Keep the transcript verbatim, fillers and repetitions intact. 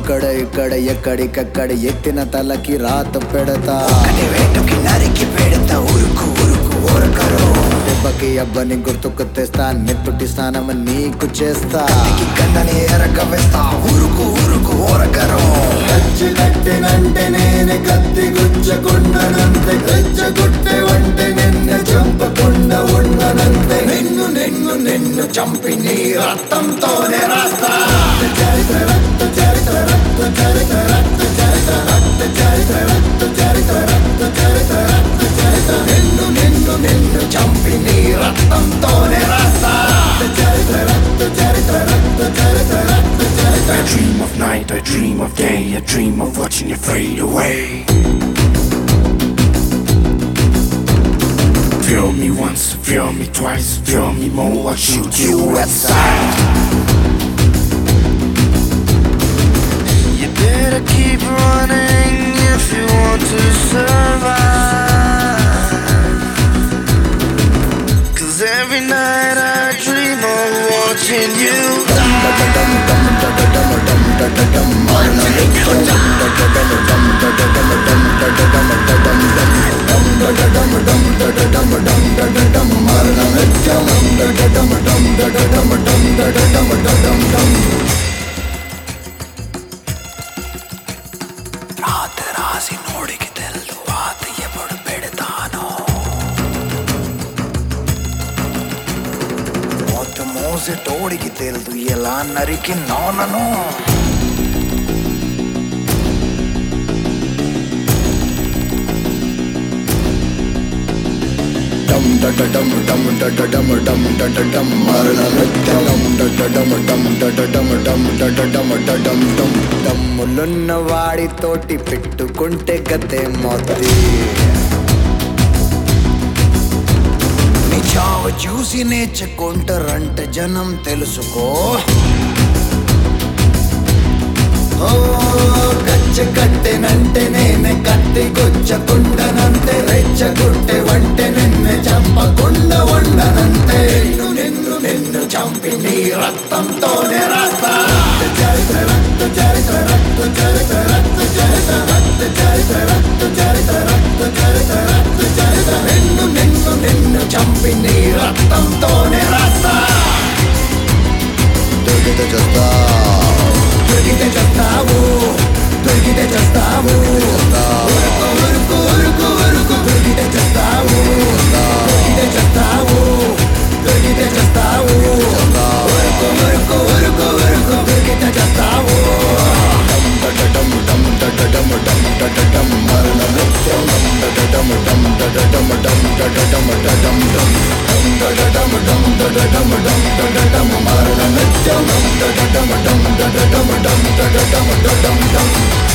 అక్కడ ఇక్కడ ఎక్కడికక్కడ ఎత్తిన తలకి రాత పెడతా వేటుకి నరికి పెడతా ఉరుకు ఉరుకు ఊరకరు దెబ్బకి అబ్బని గుర్తుకు తెస్తా నెత్తుటి స్నానం నీకు చేస్తా కన్నని ఎరక వేస్తా ఉరుకు ఉరుకు ఊరకరు కచ్చి కట్టినంటే నేనే కత్తి గుచ్చకుండనంతే రెచ్చగొట్టే వంటే నిన్ను చంపకుండా ఉండనంతే నిన్ను నిన్ను నిన్ను చంపి నీ రక్తంతోనే రాస్తా చరిత్ర రక్త చరిత్ర రక్త చరిత్ర రక్త చరిత్ర రక్త చరిత్ర రక్త చరిత్ర రక్త చరిత్ర రక్త చరిత్ర నిన్ను నిన్ను నిన్ను చంపి నీ రక్తంతోనే రాస్తా చరిత్ర రక్త చరిత్ర రక్త చరిత్ర రక్త చరిత్ర I dream of night, I dream of day, I dream of watching you fade away. Feel me once, feel me twice, feel me more, I'll shoot you outside. You better keep running if you want to survive. Cause every night I dream of watching you రాత రాసి నోడికి తెలుసు వాత ఎప్పుడు పెడతాను మోత మోసి తోడికి తెలుసు ఎలా నరికి నోనను dum da da dum dum da da dum dum da da dum marna dum da da dum dum da da dum dum da da dum da dum dum దమ్ములున్న వాడితోటి పెట్టుకుంటే గతే మోతి నీ చావు చూసి నేర్చుకుంటారంట జనం తెలుసుకో ఓ కచ్చ కట్టెనంటే నేనే కత్తి గుచ్చకుండనంతే రెచ్చగొట్టే వంటే నిన్నే చంపకుండా ఉండనంతే నిన్ను నిన్ను నిన్ను చంపి నీ రక్తంతోనే రాస్తా చరిత్ర రక్త చరిత్ర రక్త చరిత్ర రక్త చరిత్ర రక్త చరిత్ర రక్త చరిత్ర రక్త చరిత్ర రక్త చరిత్ర నిన్ను నిన్ను నిన్ను చంపి నీ రక్తంతోనే రాస్తా దొరికితే చేస్తా దొరికితే చేస్తావు దొరికితే చేస్తావు ఉరుకు ఉరుకు ఉరుకు ఉరుకు దొరికితే చేస్తావు దొరికితే చేస్తావు దొరికితే చేస్తావు ఉరుకు ఉరుకు ఉరుకు ఉరుకు దొరికితే చేస్తావు dum dum da da dum dum da da dum marna dum da da dum dum da da dum dum da da dum da dum dum da da dum dum da da dum dum da da dum marna dum da da dum dum da da dum dum da da dum dum